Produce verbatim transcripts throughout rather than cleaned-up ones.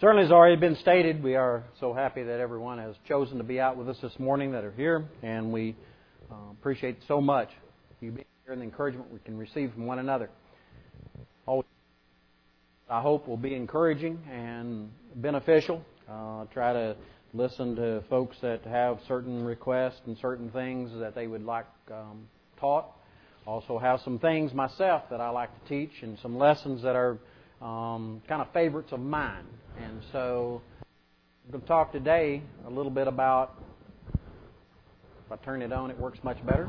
Certainly, as already been stated, we are so happy that everyone has chosen to be out with us this morning that are here, and we uh, appreciate so much you being here and the encouragement we can receive from one another. Always, I hope, will be encouraging and beneficial. Uh, try to listen to folks that have certain requests and certain things that they would like um, taught. Also have some things myself that I like to teach and some lessons that are um, kind of favorites of mine. And so I'm going to talk today a little bit about, if I turn it on it works much better,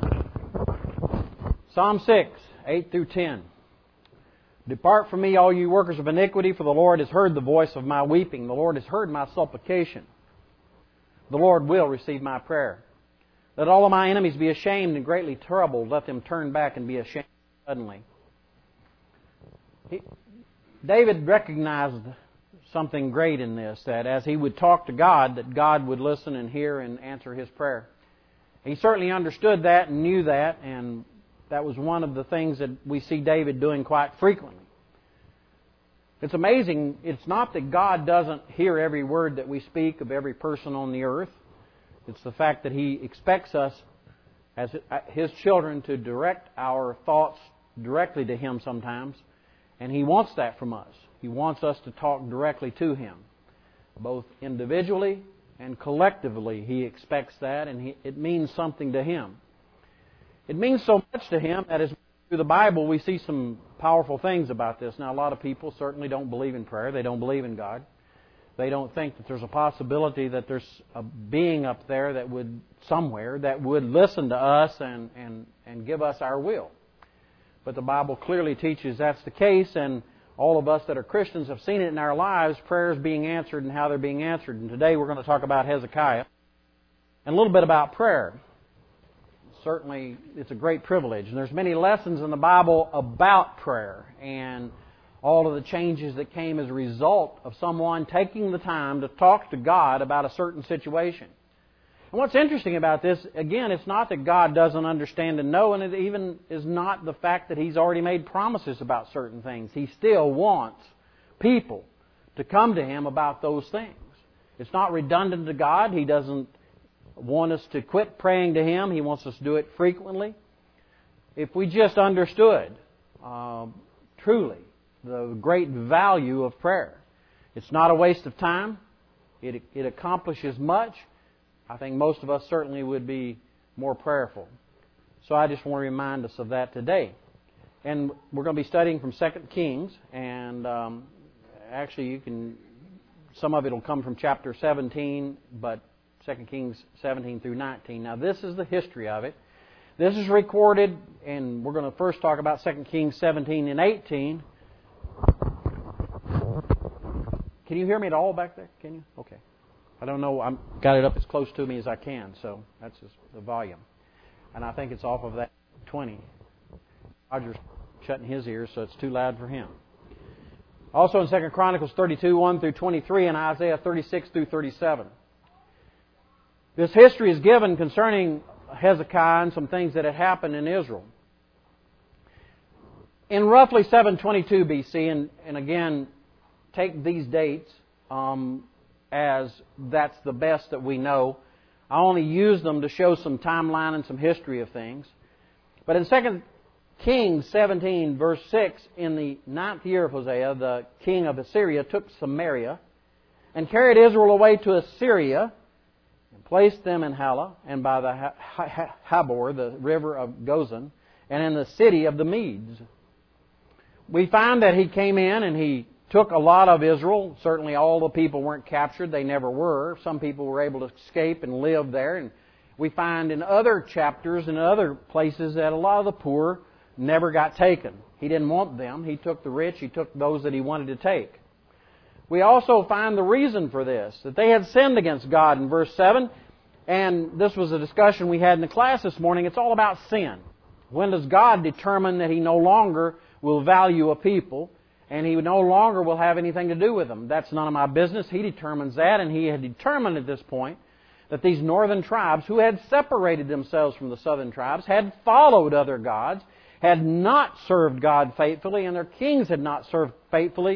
Psalm six, eight through ten. Depart from me, all you workers of iniquity, for the Lord has heard the voice of my weeping. The Lord has heard my supplication. The Lord will receive my prayer. Let all of my enemies be ashamed and greatly troubled. Let them turn back and be ashamed suddenly. He, David recognized something great in this, that as he would talk to God, that God would listen and hear and answer his prayer. He certainly understood that and knew that, and that was one of the things that we see David doing quite frequently. It's amazing. It's not that God doesn't hear every word that we speak of every person on the earth. It's the fact that He expects us as His children to direct our thoughts directly to Him sometimes, and He wants that from us. He wants us to talk directly to Him, both individually and collectively. He expects that, and he, it means something to Him. It means so much to Him that as we go through the Bible, we see some powerful things about this. Now, a lot of people certainly don't believe in prayer. They don't believe in God. They don't think that there's a possibility that there's a being up there that would, somewhere, that would listen to us and, and, and give us our will. But the Bible clearly teaches that's the case, and all of us that are Christians have seen it in our lives, prayers being answered and how they're being answered. And today we're going to talk about Hezekiah and a little bit about prayer. Certainly, it's a great privilege. And there's many lessons in the Bible about prayer and all of the changes that came as a result of someone taking the time to talk to God about a certain situation. And what's interesting about this, again, it's not that God doesn't understand and know, and it even is not the fact that He's already made promises about certain things. He still wants people to come to Him about those things. It's not redundant to God. He doesn't want us to quit praying to Him. He wants us to do it frequently. If we just understood uh, truly the great value of prayer, it's not a waste of time. It, it accomplishes much. I think most of us certainly would be more prayerful. So I just want to remind us of that today. And we're going to be studying from Second Kings, and um, actually you can, some of it will come from chapter seventeen, but Second Kings seventeen through nineteen. Now this is the history of it. This is recorded, and we're going to first talk about Second Kings seventeen and eighteen. Can you hear me at all back there? Can you? Okay. I don't know. I've got it up as close to me as I can, so that's just the volume. And I think it's off of that twenty. Roger's shutting his ears, so it's too loud for him. Also in Second Chronicles thirty-two, one through twenty-three, and Isaiah thirty-six through thirty-seven. This history is given concerning Hezekiah and some things that had happened in Israel. In roughly seven twenty-two B C, and, and again, take these dates um, as that's the best that we know. I only use them to show some timeline and some history of things. But in Second Kings seventeen, verse six, in the ninth year of Hosea, the king of Assyria took Samaria and carried Israel away to Assyria and placed them in Hala and by the Habor, the river of Gozan, and in the city of the Medes. We find that he came in and he took a lot of Israel. Certainly all the people weren't captured. They never were. Some people were able to escape and live there. And we find in other chapters and other places that a lot of the poor never got taken. He didn't want them. He took the rich. He took those that he wanted to take. We also find the reason for this, that they had sinned against God in verse seven. And this was a discussion we had in the class this morning. It's all about sin. When does God determine that He no longer will value a people and He no longer will have anything to do with them? That's none of my business. He determines that, and He had determined at this point that these northern tribes, who had separated themselves from the southern tribes, had followed other gods, had not served God faithfully, and their kings had not served faithfully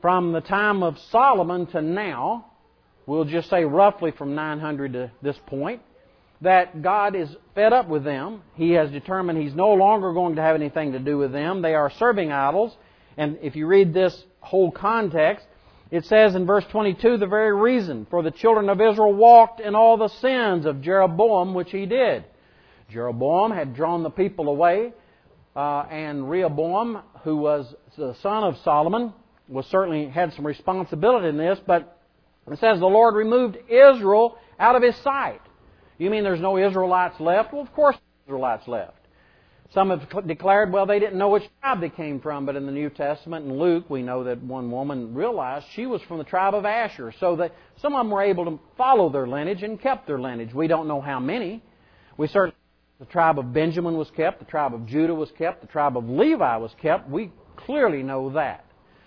from the time of Solomon to now, we'll just say roughly from nine hundred to this point, that God is fed up with them. He has determined He's no longer going to have anything to do with them. They are serving idols. And if you read this whole context, it says in verse twenty-two, the very reason for the children of Israel walked in all the sins of Jeroboam, which he did. Jeroboam had drawn the people away, uh, and Rehoboam, who was the son of Solomon, was certainly had some responsibility in this, but it says the Lord removed Israel out of His sight. You mean there's no Israelites left? Well, of course there's Israelites left. Some have declared, well, they didn't know which tribe they came from, but in the New Testament, in Luke, we know that one woman realized she was from the tribe of Asher, so that some of them were able to follow their lineage and kept their lineage. We don't know how many. We certainly, the tribe of Benjamin was kept, the tribe of Judah was kept, the tribe of Levi was kept. We clearly know that.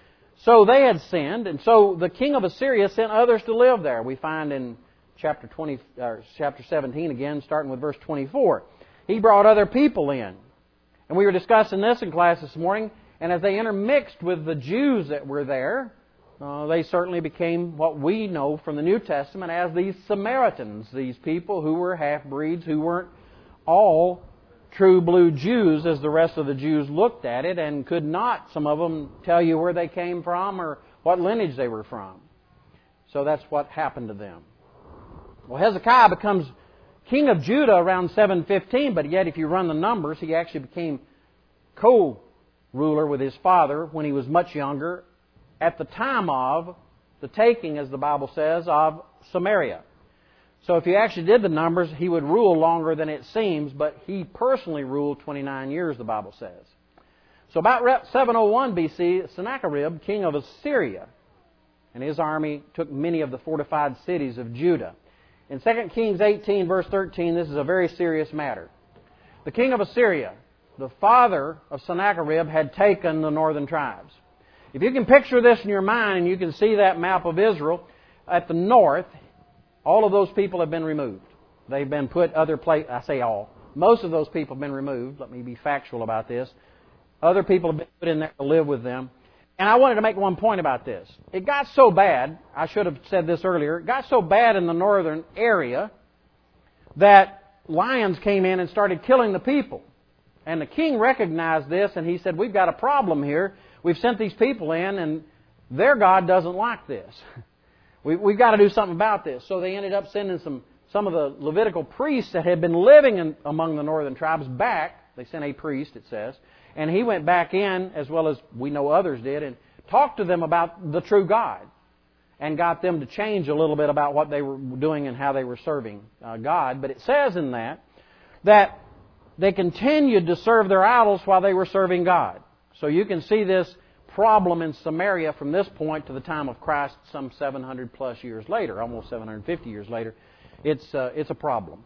So they had sinned, and so the king of Assyria sent others to live there. We find in chapter twenty, or chapter seventeen again, starting with verse twenty-four. He brought other people in. And we were discussing this in class this morning, and as they intermixed with the Jews that were there, uh, they certainly became what we know from the New Testament as these Samaritans, these people who were half-breeds, who weren't all true blue Jews as the rest of the Jews looked at it, and could not, some of them, tell you where they came from or what lineage they were from. So that's what happened to them. Well, Hezekiah becomes king of Judah around seven fifteen, but yet if you run the numbers, he actually became co-ruler with his father when he was much younger at the time of the taking, as the Bible says, of Samaria. So if you actually did the numbers, he would rule longer than it seems, but he personally ruled twenty-nine years, the Bible says. So about seven oh one B C, Sennacherib, king of Assyria, and his army took many of the fortified cities of Judah. In Second Kings eighteen, verse thirteen, this is a very serious matter. The king of Assyria, the father of Sennacherib, had taken the northern tribes. If you can picture this in your mind and you can see that map of Israel, at the north, all of those people have been removed. They've been put other places. I say all. Most of those people have been removed. Let me be factual about this. Other people have been put in there to live with them. And I wanted to make one point about this. It got so bad, I should have said this earlier, it got so bad in the northern area that lions came in and started killing the people. And the king recognized this and he said, we've got a problem here. We've sent these people in and their God doesn't like this. We, we've got to do something about this. So they ended up sending some, some of the Levitical priests that had been living in, among the northern tribes back. They sent a priest, it says. And he went back in, as well as we know others did, and talked to them about the true God. And got them to change a little bit about what they were doing and how they were serving uh, God. But it says in that, that they continued to serve their idols while they were serving God. So you can see this problem in Samaria from this point to the time of Christ, some seven hundred plus years later, almost seven hundred fifty years later. It's uh, it's a problem.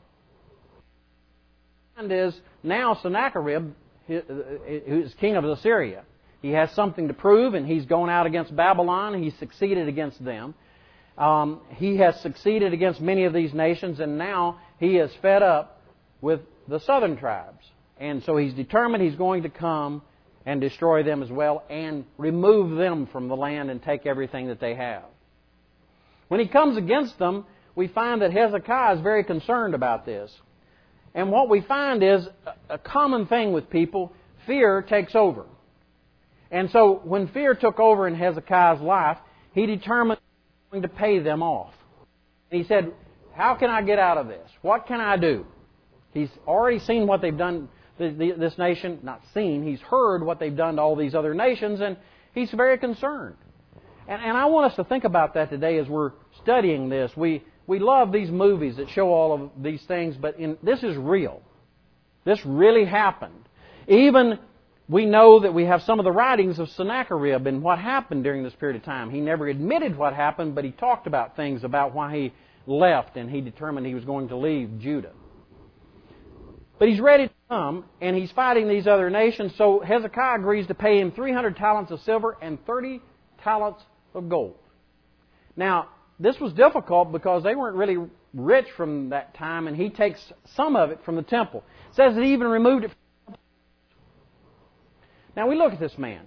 And is now Sennacherib, who's king of Assyria. He has something to prove, and he's going out against Babylon. He's succeeded against them. Um, he has succeeded against many of these nations, and now he is fed up with the southern tribes. And so he's determined he's going to come and destroy them as well and remove them from the land and take everything that they have. When he comes against them, we find that Hezekiah is very concerned about this. And what we find is a common thing with people, fear takes over. And so when fear took over in Hezekiah's life, he determined he was going to pay them off. And he said, how can I get out of this? What can I do? He's already seen what they've done this nation, not seen, he's heard what they've done to all these other nations, and he's very concerned. And, and I want us to think about that today as we're studying this. We we love these movies that show all of these things, but in, this is real. This really happened. Even we know that we have some of the writings of Sennacherib and what happened during this period of time. He never admitted what happened, but he talked about things about why he left, and he determined he was going to leave Judah. But he's ready to come, and he's fighting these other nations, so Hezekiah agrees to pay him three hundred talents of silver and thirty talents of gold. Now, this was difficult because they weren't really rich from that time, and he takes some of it from the temple. It says that he even removed it from the temple. Now, we look at this man, and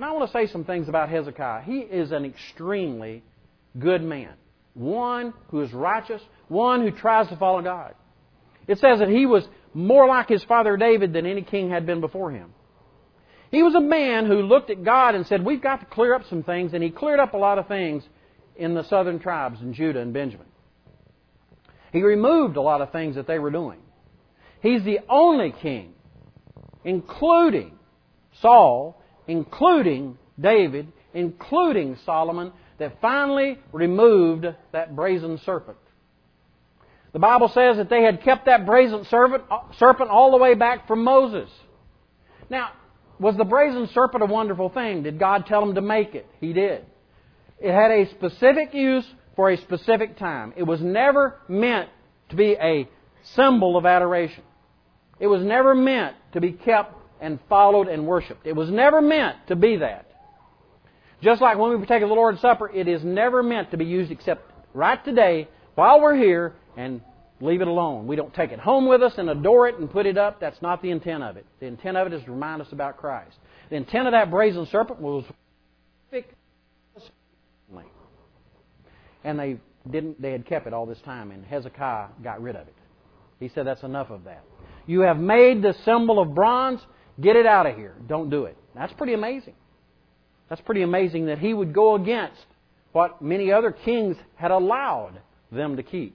And I want to say some things about Hezekiah. He is an extremely good man. One who is righteous. One who tries to follow God. It says that he was more like his father David than any king had been before him. He was a man who looked at God and said, we've got to clear up some things. And he cleared up a lot of things in the southern tribes in Judah and Benjamin. He removed a lot of things that they were doing. He's the only king, including Saul, including David, including Solomon, that finally removed that brazen serpent. The Bible says that they had kept that brazen serpent, serpent all the way back from Moses. Now, was the brazen serpent a wonderful thing? Did God tell him to make it? He did. It had a specific use for a specific time. It was never meant to be a symbol of adoration. It was never meant to be kept and followed and worshipped. It was never meant to be that. Just like when we take the Lord's Supper, it is never meant to be used except right today, while we're here, and leave it alone. We don't take it home with us and adore it and put it up. That's not the intent of it. The intent of it is to remind us about Christ. The intent of that brazen serpent was and they didn't. They had kept it all this time, and Hezekiah got rid of it. He said, that's enough of that. You have made the symbol of bronze. Get it out of here. Don't do it. That's pretty amazing. That's pretty amazing that he would go against what many other kings had allowed them to keep.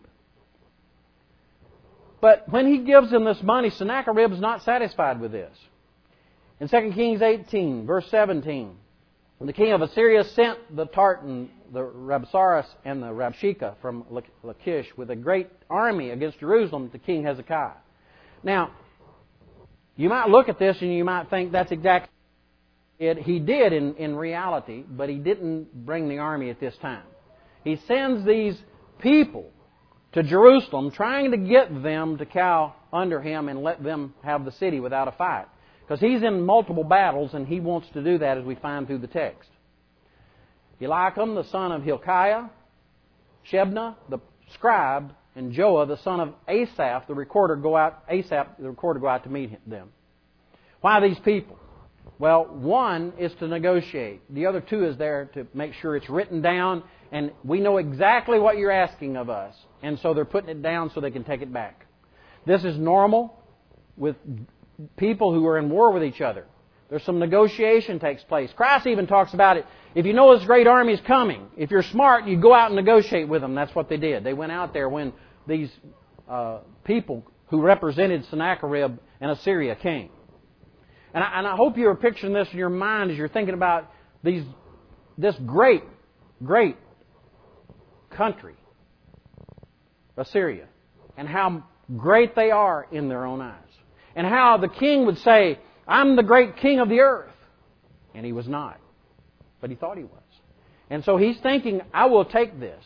But when he gives them this money, Sennacherib is not satisfied with this. In Second Kings eighteen, verse seventeen, the king of Assyria sent the Tartan, the Rabsaris, and the Rabshakeh from Lachish with a great army against Jerusalem to King Hezekiah. Now, you might look at this and you might think that's exactly it. He did in, in reality, but he didn't bring the army at this time. He sends these people to Jerusalem trying to get them to cow under him and let them have the city without a fight. Because he's in multiple battles and he wants to do that, as we find through the text. Eliakim, the son of Hilkiah, Shebna, the scribe, and Joah, the son of Asaph, the recorder, go out. Asaph, the recorder, go out to meet them. Why these people? Well, one is to negotiate. The other two is there to make sure it's written down, and we know exactly what you're asking of us. And so they're putting it down so they can take it back. This is normal with people who are in war with each other. There's some negotiation takes place. Christ even talks about it. If you know this great army is coming, if you're smart, you go out and negotiate with them. That's what they did. They went out there when these uh, people who represented Sennacherib and Assyria came. And I, and I hope you're picturing this in your mind as you're thinking about these, this great, great country, Assyria, and how great they are in their own eyes. And how the king would say, I'm the great king of the earth. And he was not. But he thought he was. And so he's thinking, I will take this.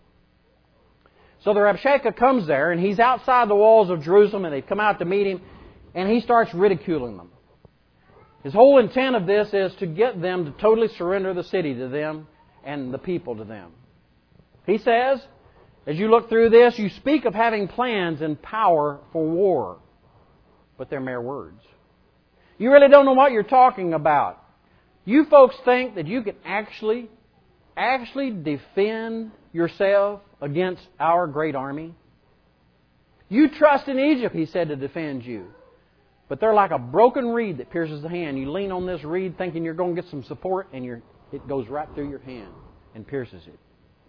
So the Rabshakeh comes there, and he's outside the walls of Jerusalem, and they've come out to meet him, and he starts ridiculing them. His whole intent of this is to get them to totally surrender the city to them and the people to them. He says, as you look through this, you speak of having plans and power for war, but they're mere words. You really don't know what you're talking about. You folks think that you can actually, actually defend yourself against our great army? You trust in Egypt, he said, to defend you. But they're like a broken reed that pierces the hand. You lean on this reed thinking you're going to get some support, and you're, it goes right through your hand and pierces it.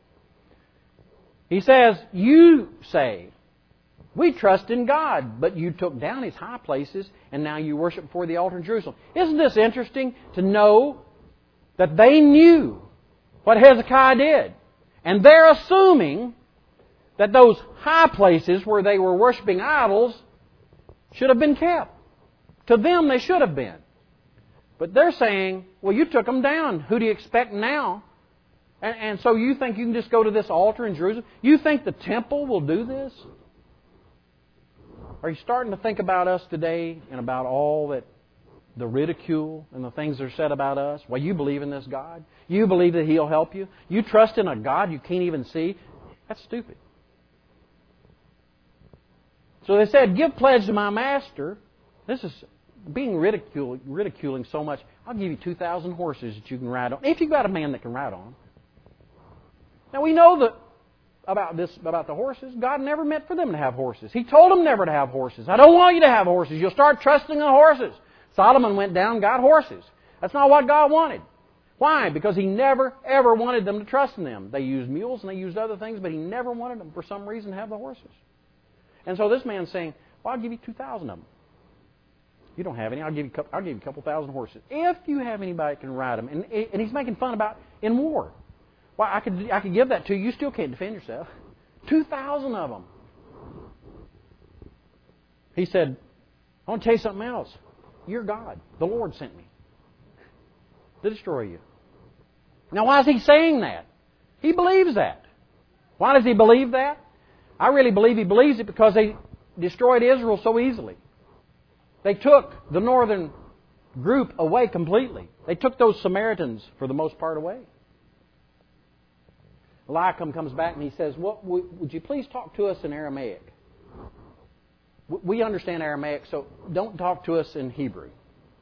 He says, you say, we trust in God, but you took down His high places, and now you worship before the altar in Jerusalem. Isn't this interesting to know that they knew what Hezekiah did? And they're assuming that those high places where they were worshiping idols should have been kept. To them, they should have been. But they're saying, well, you took them down. Who do you expect now? And, and so you think you can just go to this altar in Jerusalem? You think the temple will do this? Are you starting to think about us today and about all that the ridicule and the things that are said about us? Well, you believe in this God. You believe that He'll help you. You trust in a God you can't even see. That's stupid. So they said, give pledge to my master. This is being ridiculed, ridiculing so much, I'll give you two thousand horses that you can ride on, if you've got a man that can ride on them. Now we know that about this, about the horses. God never meant for them to have horses. He told them never to have horses. I don't want you to have horses. You'll start trusting in horses. Solomon went down and got horses. That's not what God wanted. Why? Because He never, ever wanted them to trust in them. They used mules and they used other things, but He never wanted them, for some reason, to have the horses. And so this man's saying, well, I'll give you two thousand of them. You don't have any. I'll give you, I'll give you a couple thousand horses. If you have anybody that can ride them. And, and he's making fun about in war. Well, I could, I could give that to you. You still can't defend yourself. two thousand of them. He said, I want to tell you something else. You're God. The Lord sent me to destroy you. Now, why is he saying that? He believes that. Why does he believe that? I really believe he believes it because they destroyed Israel so easily. They took the northern group away completely. They took those Samaritans, for the most part, away. Eliakim comes back and he says, well, would you please talk to us in Aramaic? We understand Aramaic, so don't talk to us in Hebrew.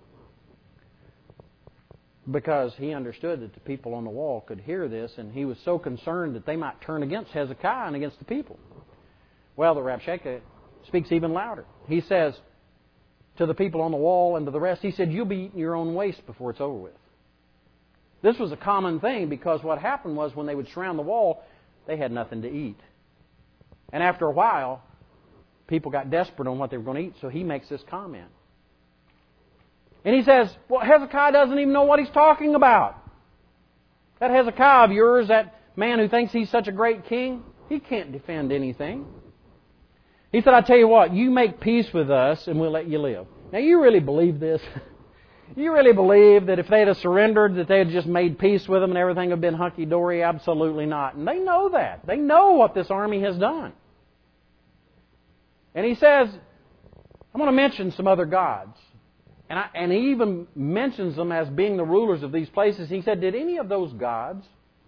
Because he understood that the people on the wall could hear this, and he was so concerned that they might turn against Hezekiah and against the people. Well, the Rabshakeh speaks even louder. He says to the people on the wall and to the rest, he said, you'll be eating your own waste before it's over with. This was a common thing because what happened was when they would surround the wall, they had nothing to eat. And after a while, people got desperate on what they were going to eat, so he makes this comment. And he says, well, Hezekiah doesn't even know what he's talking about. That Hezekiah of yours, that man who thinks he's such a great king, he can't defend anything. He said, I tell you what, you make peace with us and we'll let you live. Now, you really believe this? You really believe that if they'd have surrendered, that they had just made peace with them and everything had been hunky-dory? Absolutely not. And they know that. They know what this army has done. And he says, I'm going to mention some other gods. And, I, and he even mentions them as being the rulers of these places. He said, did any of those gods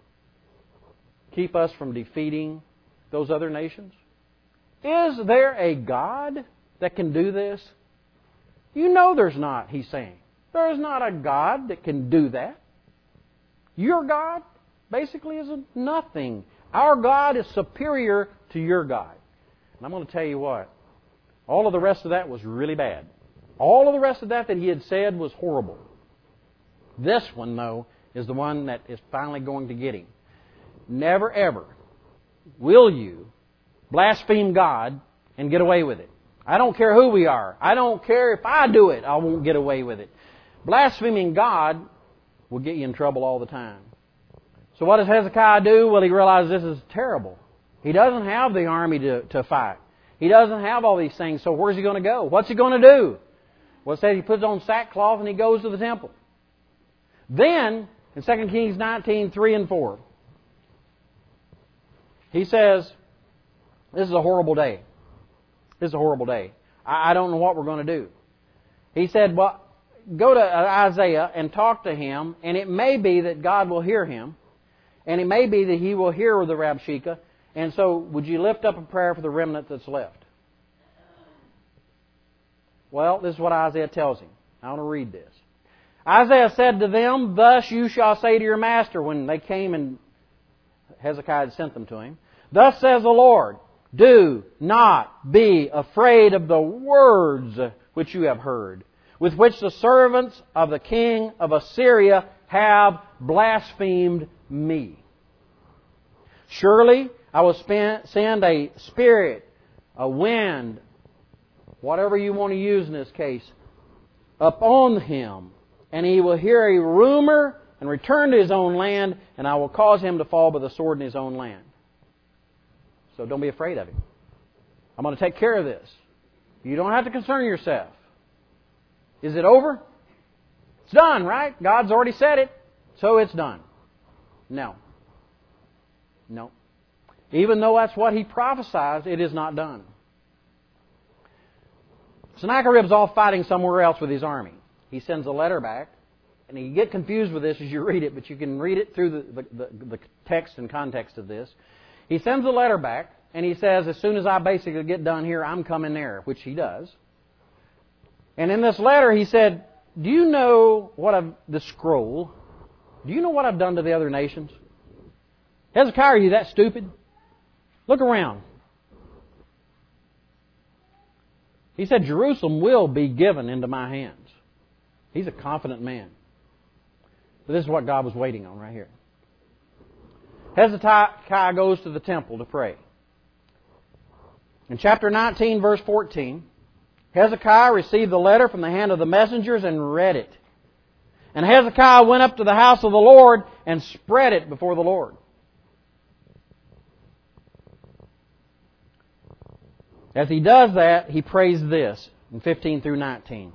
keep us from defeating those other nations? Is there a God that can do this? You know there's not, he's saying. There is not a God that can do that. Your God basically is a nothing. Our God is superior to your God. And I'm going to tell you what. All of the rest of that was really bad. All of the rest of that that he had said was horrible. This one, though, is the one that is finally going to get him. Never, ever will you blaspheme God and get away with it. I don't care who we are. I don't care if I do it. I won't get away with it. Blaspheming God will get you in trouble all the time. So what does Hezekiah do? Well, he realizes this is terrible. He doesn't have the army to, to fight. He doesn't have all these things. So where's he going to go? What's he going to do? Well, it says he puts on sackcloth and he goes to the temple. Then, in Second Kings nineteen, three and four, he says, this is a horrible day. This is a horrible day. I, I don't know what we're going to do. He said, well, go to Isaiah and talk to him, and it may be that God will hear him, and it may be that he will hear the Rabshakeh, and so would you lift up a prayer for the remnant that's left? Well, this is what Isaiah tells him. I want to read this. Isaiah said to them, thus you shall say to your master, when they came and Hezekiah had sent them to him, thus says the Lord, do not be afraid of the words which you have heard, with which the servants of the king of Assyria have blasphemed me. Surely I will send a spirit, a wind, whatever you want to use in this case, upon him, and he will hear a rumor and return to his own land, and I will cause him to fall by the sword in his own land. So don't be afraid of him. I'm going to take care of this. You don't have to concern yourself. Is it over? It's done, right? God's already said it, so it's done. No. No. Even though that's what he prophesied, it is not done. Sennacherib's off fighting somewhere else with his army. He sends a letter back, and you get confused with this as you read it, but you can read it through the, the, the, the text and context of this. He sends a letter back, and he says, as soon as I basically get done here, I'm coming there, which he does. And in this letter he said, do you know what I've, the scroll, do you know what I've done to the other nations? Hezekiah, are you that stupid? Look around. He said, Jerusalem will be given into my hands. He's a confident man. But this is what God was waiting on right here. Hezekiah goes to the temple to pray. In chapter nineteen, verse fourteen, Hezekiah received the letter from the hand of the messengers and read it. And Hezekiah went up to the house of the Lord and spread it before the Lord. As he does that, he prays this in fifteen through nineteen.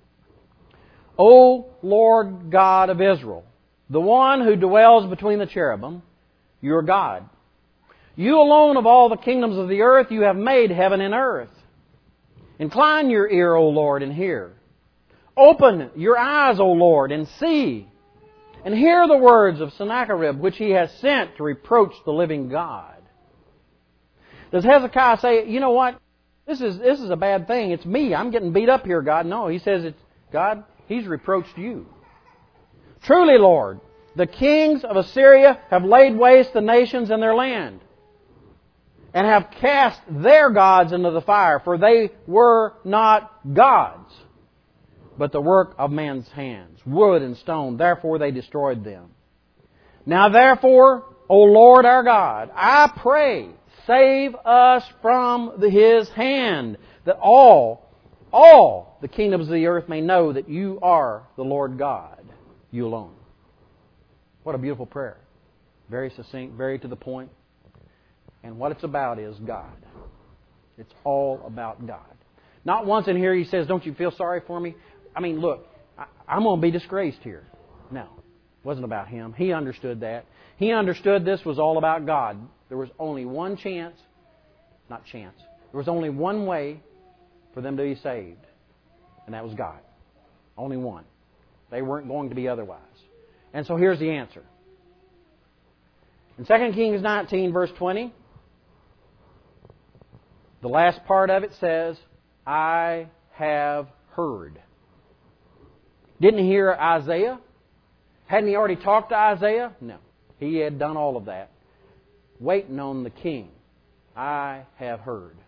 O Lord God of Israel, the one who dwells between the cherubim, you are God. You alone of all the kingdoms of the earth, you have made heaven and earth. Incline your ear, O Lord, and hear. Open your eyes, O Lord, and see. And hear the words of Sennacherib, which he has sent to reproach the living God. Does Hezekiah say, you know what? This is, this is a bad thing. It's me. I'm getting beat up here, God. No, he says, it's God, He's reproached you. Truly, Lord, the kings of Assyria have laid waste the nations and their land, and have cast their gods into the fire, for they were not gods, but the work of man's hands, wood and stone. Therefore they destroyed them. Now therefore, O Lord our God, I pray, save us from His hand, that all, all the kingdoms of the earth may know that You are the Lord God, You alone. What a beautiful prayer. Very succinct, very to the point. And what it's about is God. It's all about God. Not once in here he says, don't you feel sorry for me? I mean, look, I, I'm going to be disgraced here. No, it wasn't about him. He understood that. He understood this was all about God. There was only one chance, not chance, there was only one way for them to be saved. And that was God. Only one. They weren't going to be otherwise. And so here's the answer. In Second Kings nineteen, verse twenty, the last part of it says, I have heard. Didn't he hear Isaiah? Hadn't he already talked to Isaiah? No. He had done all of that. Waiting on the king. I have heard.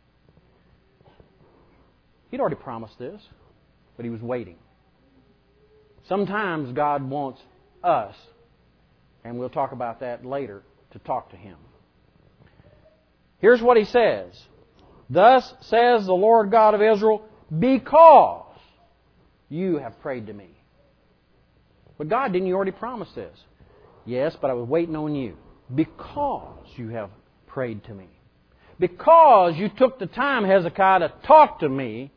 He'd already promised this, but he was waiting. Sometimes God wants us, and we'll talk about that later, to talk to Him. Here's what He says. Thus says the Lord God of Israel, because you have prayed to me. But God, didn't you already promise this? Yes, but I was waiting on you. Because you have prayed to me. Because you took the time, Hezekiah, to talk to me.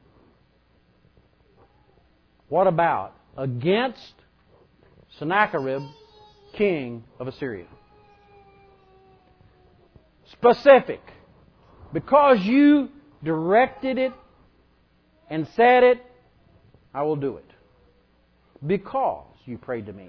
What about against Sennacherib, king of Assyria? Specific. Because you directed it and said it, I will do it. Because you prayed to me.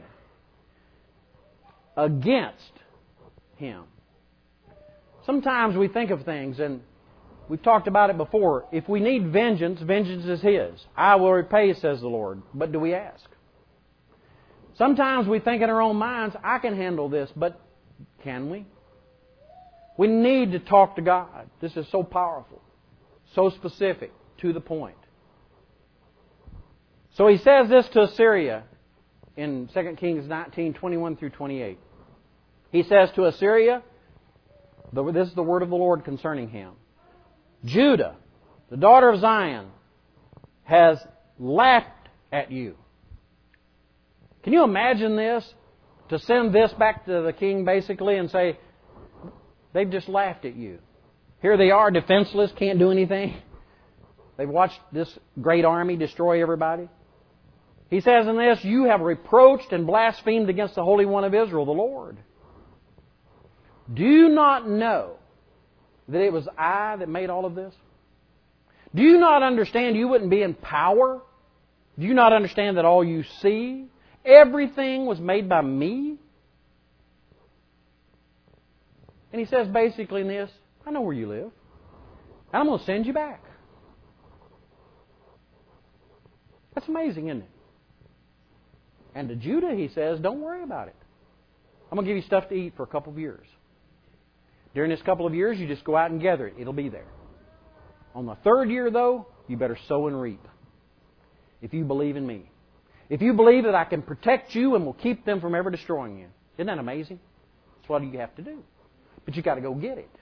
Against him. Sometimes we think of things, and we've talked about it before. If we need vengeance, vengeance is His. I will repay, says the Lord. But do we ask? Sometimes we think in our own minds, I can handle this, but can we? We need to talk to God. This is so powerful, so specific, to the point. So He says this to Assyria in Second Kings nineteen, twenty-one through twenty-eight. He says to Assyria, this is the word of the Lord concerning him. Judah, the daughter of Zion, has laughed at you. Can you imagine this? To send this back to the king basically and say, they've just laughed at you. Here they are, defenseless, can't do anything. They've watched this great army destroy everybody. He says in this, you have reproached and blasphemed against the Holy One of Israel, the Lord. Do you not know that it was I that made all of this? Do you not understand you wouldn't be in power? Do you not understand that all you see, everything was made by me? And He says basically in this, I know where you live. And I'm going to send you back. That's amazing, isn't it? And to Judah, he says, don't worry about it. I'm going to give you stuff to eat for a couple of years. During this couple of years, you just go out and gather it. It'll be there. On the third year, though, you better sow and reap. If you believe in me. If you believe that I can protect you and will keep them from ever destroying you. Isn't that amazing? That's what you have to do. But you've got to go get it.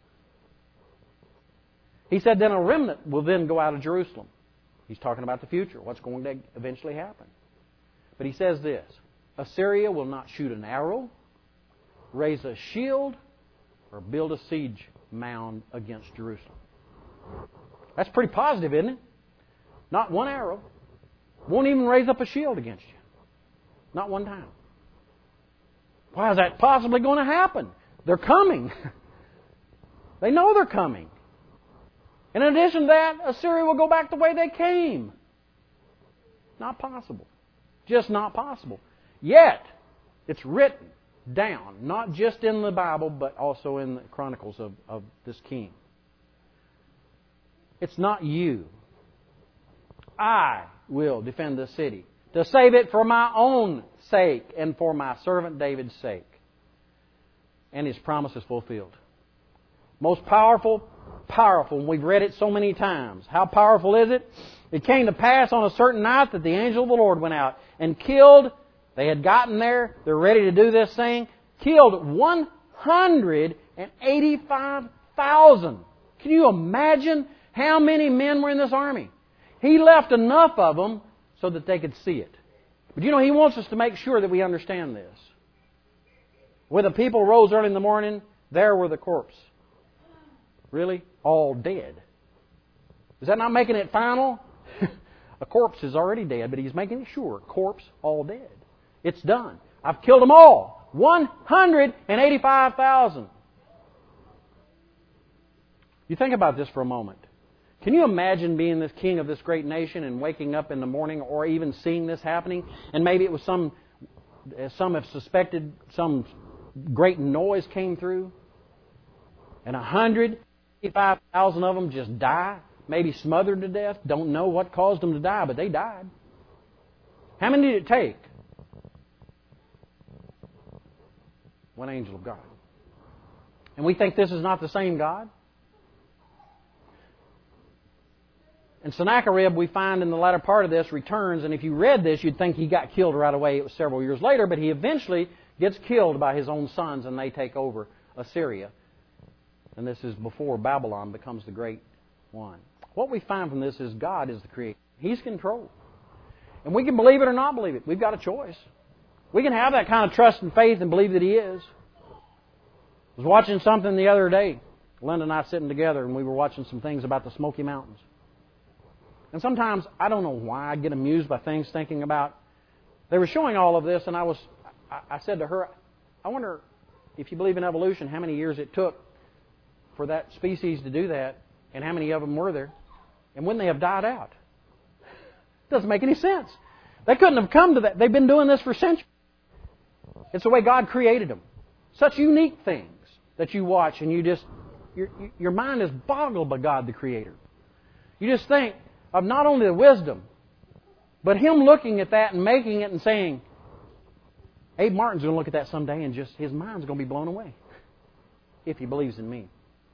He said, then a remnant will then go out of Jerusalem. He's talking about the future, what's going to eventually happen. But he says this, Assyria will not shoot an arrow, raise a shield, or build a siege mound against Jerusalem. That's pretty positive, isn't it? Not one arrow. Won't even raise up a shield against you. Not one time. Why is that possibly going to happen? They're coming. They know they're coming. And in addition to that, Assyria will go back the way they came. Not possible. Just not possible. Yet, it's written down, not just in the Bible, but also in the chronicles of, of this king. It's not you. I will defend the city, to save it for my own sake and for my servant David's sake. And His promise is fulfilled. Most powerful, powerful, and we've read it so many times. How powerful is it? It came to pass on a certain night that the angel of the Lord went out and killed, they had gotten there, they're ready to do this thing, killed one hundred eighty-five thousand. Can you imagine how many men were in this army? He left enough of them so that they could see it. But you know, He wants us to make sure that we understand this. When the people rose early in the morning, there were the corpse. Really? All dead. Is that not making it final? A corpse is already dead, but He's making it sure. Corpse, all dead. It's done. I've killed them all. one hundred eighty-five thousand. You think about this for a moment. Can you imagine being this king of this great nation and waking up in the morning or even seeing this happening? And maybe it was some, as some have suspected, some great noise came through. And one hundred eighty-five thousand of them just die. Maybe smothered to death. Don't know what caused them to die, but they died. How many did it take? One angel of God. And we think this is not the same God. And Sennacherib, we find in the latter part of this, returns, and if you read this, you'd think he got killed right away. It was several years later, but he eventually gets killed by his own sons, and they take over Assyria. And this is before Babylon becomes the great one. What we find from this is God is the Creator. He's controlled. And we can believe it or not believe it. We've got a choice. We can have that kind of trust and faith and believe that He is. I was watching something the other day. Linda and I sitting together, and we were watching some things about the Smoky Mountains. And sometimes, I don't know why, I get amused by things thinking about... They were showing all of this, and I was, I, I said to her, I wonder if you believe in evolution, how many years it took for that species to do that, and how many of them were there, and when they have died out. It doesn't make any sense. They couldn't have come to that. They've been doing this for centuries. It's the way God created them. Such unique things that you watch, and you just... Your, your mind is boggled by God the Creator. You just think of not only the wisdom, but Him looking at that and making it and saying, Abe Martin's going to look at that someday and just his mind's going to be blown away if he believes in me.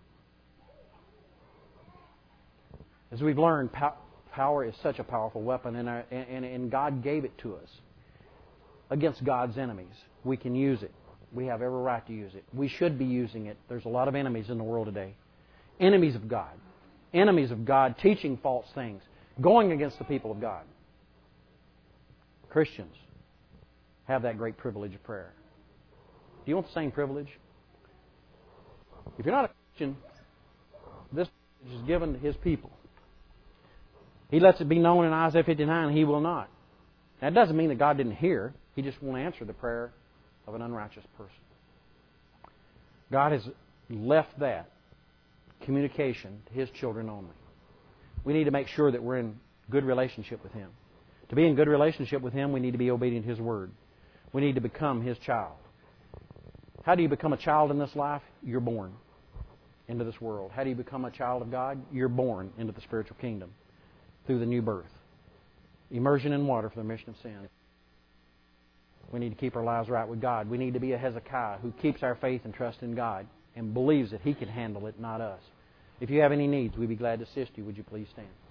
As we've learned, power is such a powerful weapon, and, our, and, and God gave it to us against God's enemies. We can use it. We have every right to use it. We should be using it. There's a lot of enemies in the world today. Enemies of God. Enemies of God teaching false things. Going against the people of God. Christians have that great privilege of prayer. Do you want the same privilege? If you're not a Christian, this privilege is given to His people. He lets it be known in Isaiah fifty-nine, He will not. That doesn't mean that God didn't hear. He just won't answer the prayer of an unrighteous person. God has left that communication to His children only. We need to make sure that we're in good relationship with Him. To be in good relationship with Him, we need to be obedient to His Word. We need to become His child. How do you become a child in this life? You're born into this world. How do you become a child of God? You're born into the spiritual kingdom through the new birth. immersion in water for the remission of sin. We need to keep our lives right with God. We need to be a Hezekiah who keeps our faith and trust in God and believes that He can handle it, not us. If you have any needs, we'd be glad to assist you. Would you please stand?